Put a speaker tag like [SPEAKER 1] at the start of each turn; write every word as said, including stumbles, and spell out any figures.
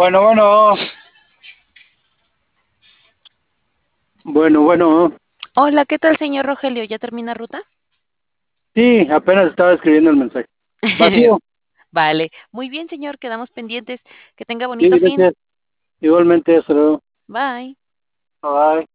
[SPEAKER 1] Bueno, bueno. Bueno, bueno.
[SPEAKER 2] Hola, ¿qué tal, señor Rogelio? ¿Ya termina ruta?
[SPEAKER 1] Sí, apenas estaba escribiendo el mensaje. Vacío.
[SPEAKER 2] Vale, muy bien, señor, quedamos pendientes. Que tenga
[SPEAKER 1] Sí,
[SPEAKER 2] bonito fin.
[SPEAKER 1] gracias. Igualmente, hasta luego.
[SPEAKER 2] Bye.
[SPEAKER 1] Bye.